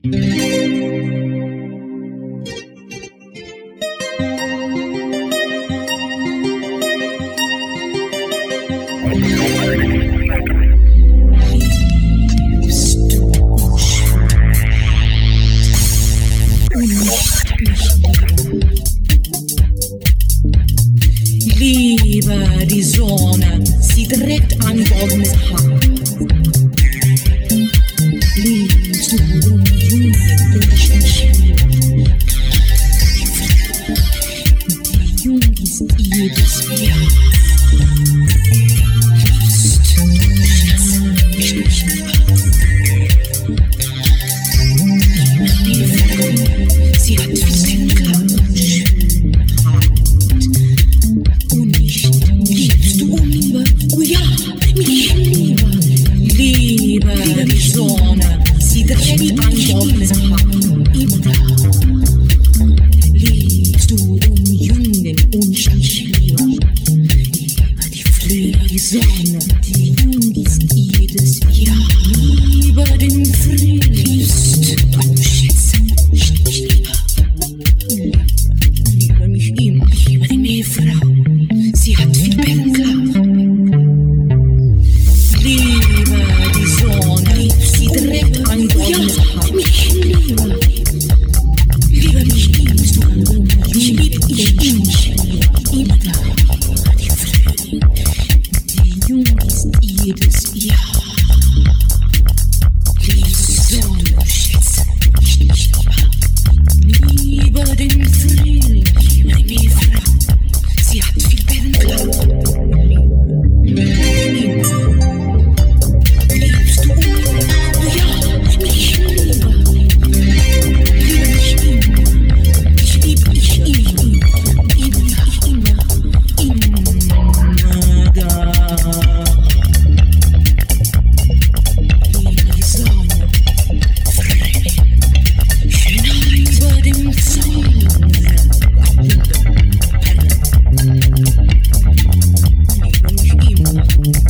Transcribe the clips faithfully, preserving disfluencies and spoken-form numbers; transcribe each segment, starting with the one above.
Lieber die Sonne, sie trägt ein goldenes Haar. Liebst du den Jungen, den ich nicht liebe? Der Jung ist jedes Jahr. Liebst du, Schatz, mich nicht lieber? Die Frau, sie hat viel klar und schön Haut. Und nicht, liebst du lieber? Oh ja, mich lieber. Lieber die Sonne, sie trägt ein goldenes Haar. Liebst du den Jungen und mich lieber? Lieber die Früh, die Sonne, der Jung ist jedes Jahr. Lieber den Frühling, liebst du, Schätze, mich nicht lieber. Lieber mich immer, lieber die Meerfrau, sie hat viel Perlenklar. Lieber die Sonne, sie trägt ein goldenes Haar. Mich lieber, lieber mich liebst du, ich lieb ich mich immer da. Die Frühling, der Jung ist jedes Jahr. Liebst du Sonne, Schätze, mich nicht lieber. Lieber den Frühling, lieber die Meerfrau, sie hat viel Perlenklar. Liebst du oh ja, mich lieber. Lieber mich immer. Ich lieb dich immer. Lieb dich immer. Immer da. Lieber die Sonne, Frühling, Schönheit über dem Zaun. Lieber mich immer.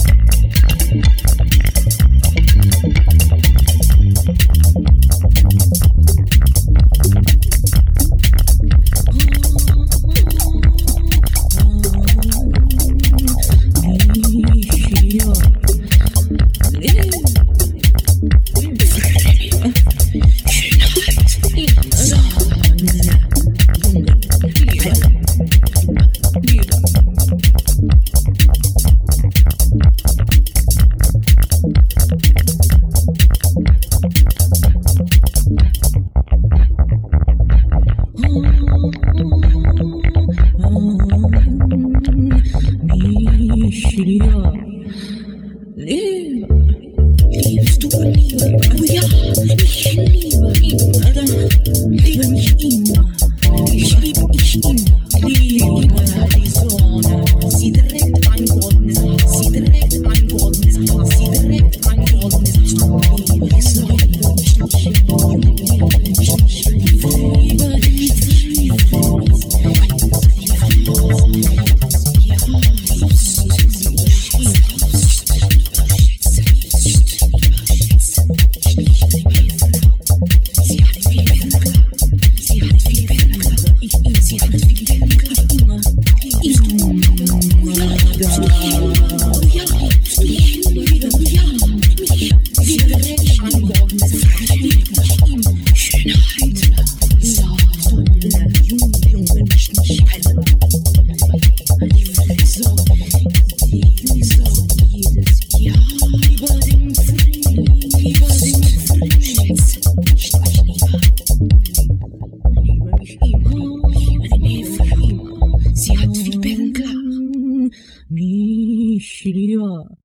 Liebst du lieber, oh ja, mich lieber, immer da, lieber mich immer, ich lieb ich immer, lieber die Sonne, sie trägt ein goldenes Haar, sie trägt ein goldenes Haar, sie trägt ein goldenes Haar, lieber die Sonne, ich lieb lieber den mich lieber.